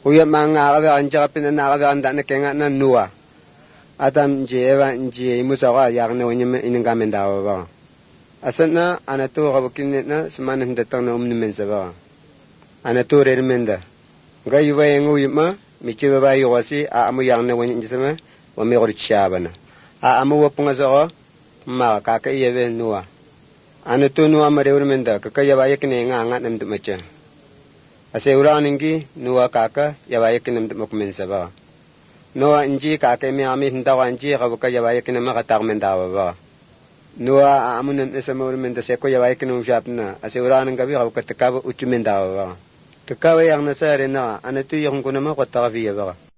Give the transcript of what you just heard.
Uya mangarabe anja pina narabe anda na kenga na nuwa. Adam jeva nje musawa yagne wonyeme iningamenda ba. Asana anato rabukin na semana datang na mensa ba. Anato remenda. Gayuwa yengu yima michiba ba yuwasi a amu yagne wonyeme sama wa me gorichabana. A amu wapunga zo ma kaka yeve nuwa. Anato nuwa marewmenda kaka ba yakne nga namdu macha. Ase uraningi nuwa kaka yawa yakne namdu mensa ba. Nuwa inji kaka mi ami hindawa inji kabuka yawa yakne makatak mendawa ba. Nuwa amunan isama urmenda seko yawa yakne mshapna. Ase uraning gabi kabuka takawa uchu mendawa ba. Takawa yang nasa rena anatu yung kunama kotaka viya ba.